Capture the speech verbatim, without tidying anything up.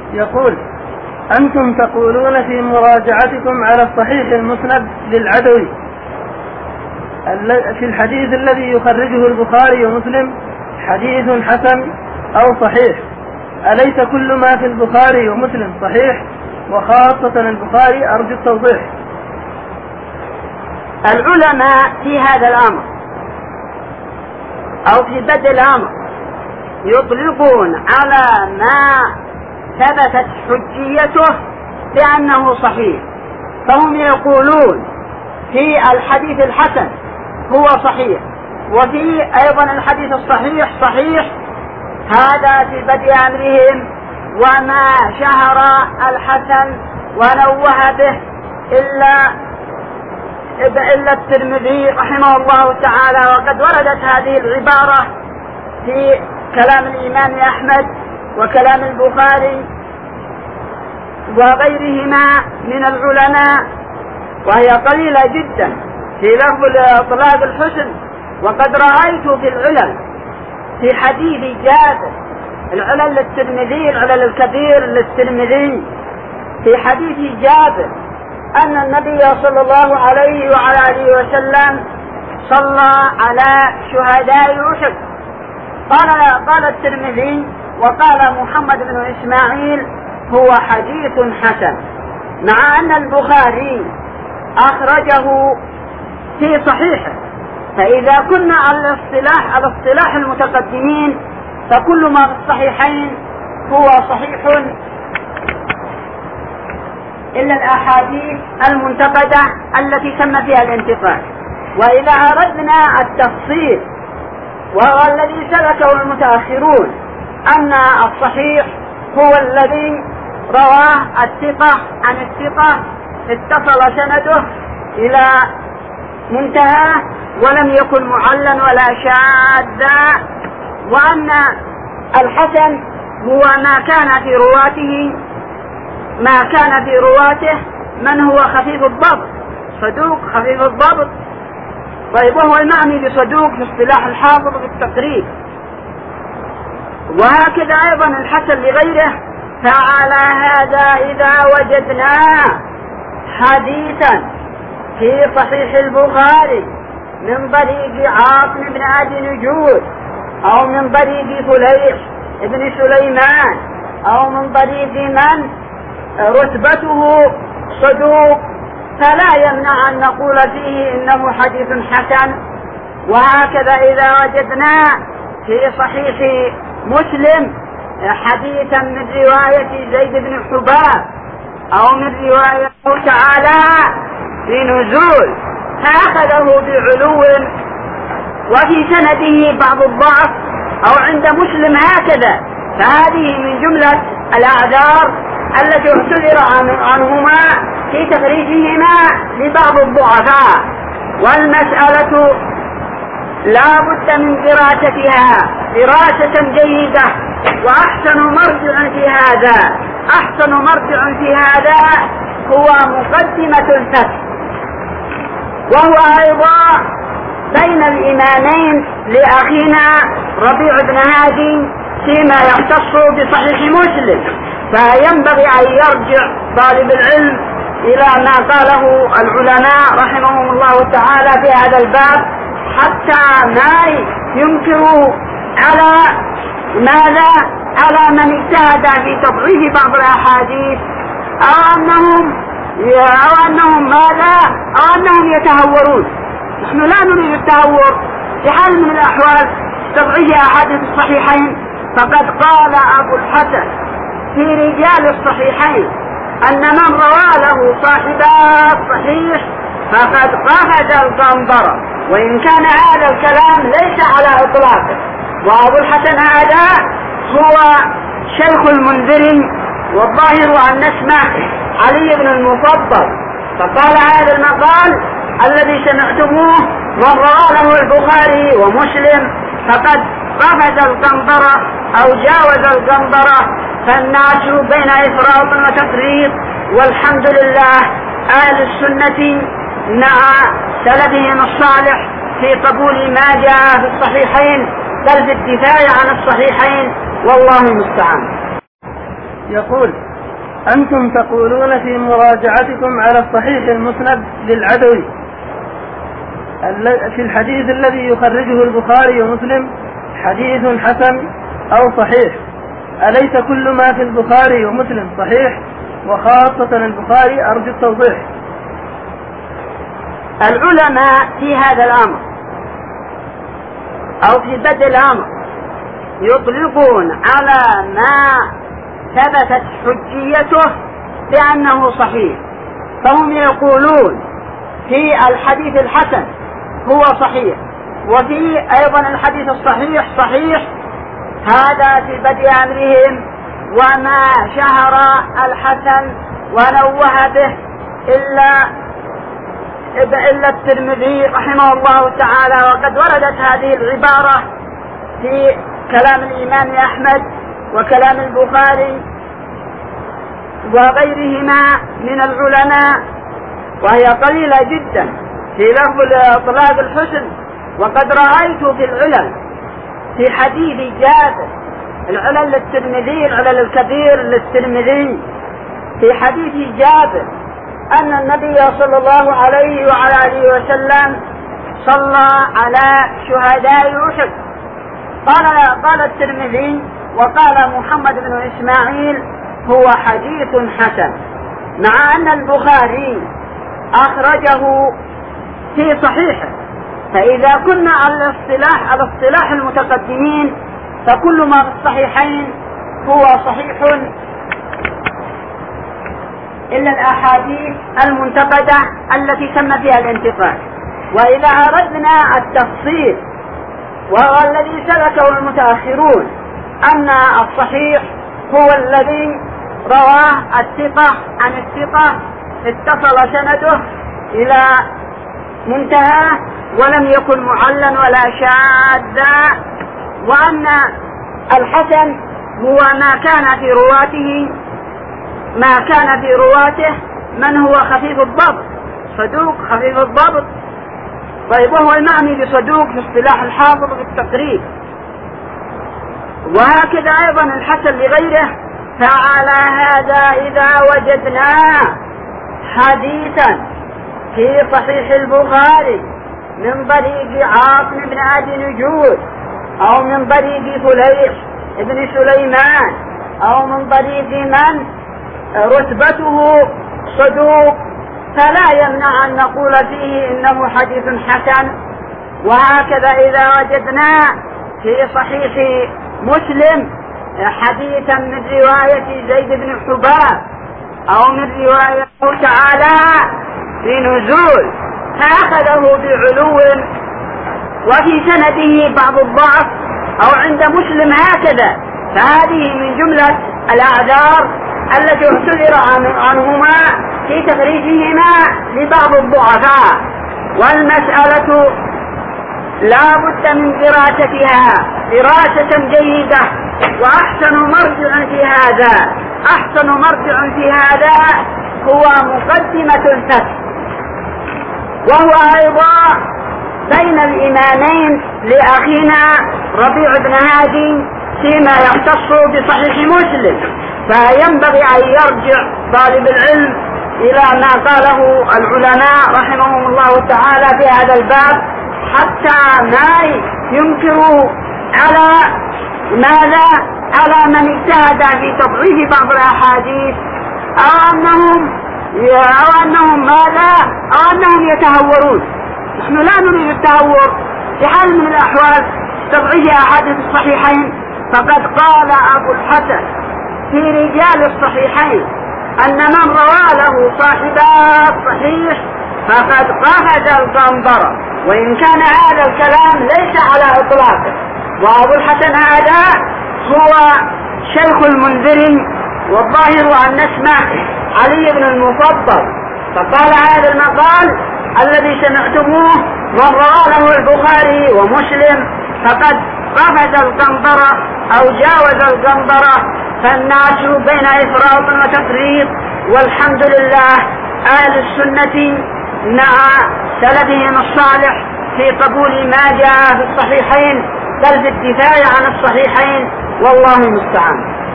يقول: أنتم تقولون في مراجعتكم على الصحيح المسند للعدوي في الحديث الذي يخرجه البخاري ومسلم حديث حسن أو صحيح، أليس كل ما في البخاري ومسلم صحيح وخاصة البخاري؟ أرجو التوضيح. العلماء في هذا الأمر أو في بدء الأمر يطلقون على ما ثبتت حجيته بأنه صحيح، فهم يقولون في الحديث الحسن هو صحيح، وفي أيضا الحديث الصحيح صحيح. هذا في بدء أمرهم، وما شهر الحسن ونوه به إلا إلا الترمذي رحمه الله تعالى، وقد وردت هذه العبارة في كلام الإمام أحمد وكلام البخاري وغيرهما من العلماء، وهي قليلة جدا في لفظ إطلاق الحسن. وقد رأيت في العلل في حديث جابر، العلل للترمذي، العلل الكبير للترمذي، في حديث جابر أن النبي صلى الله عليه وعلى آله وسلم صلى على شهداء أحد. قال قال الترمذي وقال محمد بن إسماعيل هو حديث حسن، مع أن البخاري أخرجه في صحيحه. فإذا كنا على الاصطلاح على اصطلاح المتقدمين فكل ما في الصحيحين هو صحيح إلا الأحاديث المنتقدة التي تم فيها الانتقاد. وإذا أردنا التفصيل وهو الذي سلكه المتأخرون أن الصحيح هو الذي رواه الثقة عن الثقة اتصل سنده إلى منتهى ولم يكن معلا ولا شاذا، وأن الحسن هو ما كان في رواته ما كان في رواته من هو خفيف الضبط، صدوق خفيف الضبط. طيب، وهو المعني بصدوق في اصطلاح الحافظ في التقريب. وهكذا أيضا الحسن لغيره. فعلى هذا إذا وجدنا حديثا في صحيح البخاري من طريق عاصم بن أبي نجود أو من طريق فليح بن سليمان أو من طريق من رتبته صدوق، فلا يمنع أن نقول فيه إنه حديث حسن. وهكذا إذا وجدنا في صحيح مسلم حديثا من رواية زيد بن حباب أو من رواية تعالى في نزول فأخذه بعلو وفي سنده بعض الضعف أو عند مسلم هكذا، فهذه من جملة الأعذار التي اعتذر عنهما في تخريجهما لبعض الضعفاء. والمسألة لا بد من دراستها دراسة جيدة. وأحسن مرجع في هذا أحسن مرجع في هذا هو مقدمة الفتح، وهو أيضا بين الإمامين لأخينا ربيع بن هادي فيما يختص بصحيح مسلم. فينبغي أن يرجع طالب العلم إلى ما قاله العلماء رحمهم الله تعالى في هذا الباب، حتى ما ينكروا على ماذا على من اجتهد في تضعيف بعض الأحاديث أو أنهم أو أنهم ماذا أو أنهم يتهورون. نحن لا نريد التهور في حال من الأحوال تضعيف أحاديث الصحيحين. فقد قال أبو الحسن في رجال الصحيحين أن من روى له صاحبا الصحيح فقد قفز القنبرة، وإن كان هذا الكلام ليس على إطلاقه. وأبو الحسن هذا هو شيخ المنذري، والظاهر أن نسمع علي بن المفضل. فقال هذا المقال الذي سمعتموه من روى له البخاري ومسلم فقد قفز القنبرة أو جاوز القنبرة. فالناس بين إفراط وتفريط، والحمد لله أهل السنة مع سلفهم الصالح في قبول ما جاء في الصحيحين بل في الدفاع عن الصحيحين، والله المستعان. يقول: أنتم تقولون في مراجعتكم على الصحيح المسند للعدوي في الحديث الذي يخرجه البخاري ومسلم حديث حسن أو صحيح، أليس كل ما في البخاري ومسلم صحيح وخاصة البخاري؟ أرجو التوضيح. العلماء في هذا الأمر أو في بدء الأمر يطلقون على ما ثبتت حجيته بأنه صحيح، فهم يقولون في الحديث الحسن هو صحيح، وفي أيضا الحديث الصحيح صحيح. هذا في بدء أمرهم، وما شهر الحسن ونوه به إلا إلا الترمذي رحمه الله تعالى. وقد وردت هذه العبارة في كلام الإمام أحمد وكلام البخاري وغيرهما من العلماء، وهي قليلة جدا في لفظ إطلاق الحسن. وقد رأيت في العلل في حديث جابر، العلل للترمذي، العلل الكبير للترمذي، في حديث جابر أن النبي صلى الله عليه وعلى آله وسلم صلى على شهداء أحد. قال قال الترمذي وقال محمد بن إسماعيل هو حديث حسن، مع أن البخاري أخرجه في صحيحه. فإذا كنا على الاصطلاح على اصطلاح المتقدمين فكل ما في الصحيحين هو صحيح إلا الأحاديث المنتقدة التي تم فيها الانتقاد. وإذا أردنا التفصيل وهو الذي سلكه المتأخرون أن الصحيح هو الذي رواه الثقة عن الثقة اتصل سنده إلى منتهى ولم يكن معلا ولا شاذا، وأن الحسن هو ما كان في رواته ما كان في رواته من هو خفيف الضبط، صدوق خفيف الضبط. طيب، وهو المعني بصدوق في اصطلاح الحافظ في التقريب. وهكذا أيضا الحسن لغيره. فعلى هذا إذا وجدنا حديثا في صحيح البخاري من طريق عاصم بن أبي نجود أو من طريق فليح بن سليمان أو من طريق من رتبته صدوق، فلا يمنع أن نقول فيه إنه حديث حسن. وهكذا إذا وجدنا في صحيح مسلم حديثا من رواية زيد بن حباب أو من رواية تعالى في نزول فأخذه بعلو وفي سنده بعض الضعف أو عند مسلم هكذا، فهذه من جملة الأعذار التي اعتذر عنهما في تخريجهما لبعض الضعفاء. والمسألة لا بد من دراستها دراسة جيدة. وأحسن مرجع في هذا أحسن مرجع في هذا هو مقدمة الفتح، وهو أيضا بين الإمامين لأخينا ربيع بن هادي فيما يختص بصحيح مسلم. فينبغي أن يرجع طالب العلم إلى ما قاله العلماء رحمهم الله تعالى في هذا الباب، حتى ما ينكروا على ماذا على من اجتهد في تضعيف بعض الأحاديث أو أنهم أو أنهم ماذا أو أنهم يتهورون. نحن لا نريد التهور في حال من الأحوال تضعيف أحاديث الصحيحين. فقد قال أبو الحسن في رجال الصحيحين أن من روى له صاحبا الصحيح فقد قفز القنطرة، وإن كان هذا الكلام ليس على إطلاقه. وأبو الحسن هذا هو شيخ المنذري، والظاهر أن نسمع علي بن المفضل. فقال هذا المقال الذي سمعتموه من روى له البخاري ومسلم فقد قفز القنطرة أو جاوز القنطرة. فالناس بين إفراط وتفريط، والحمد لله أهل السنة مع سلفهم الصالح في قبول ما جاء في الصحيحين بل في الدفاع عن الصحيحين، والله المستعان.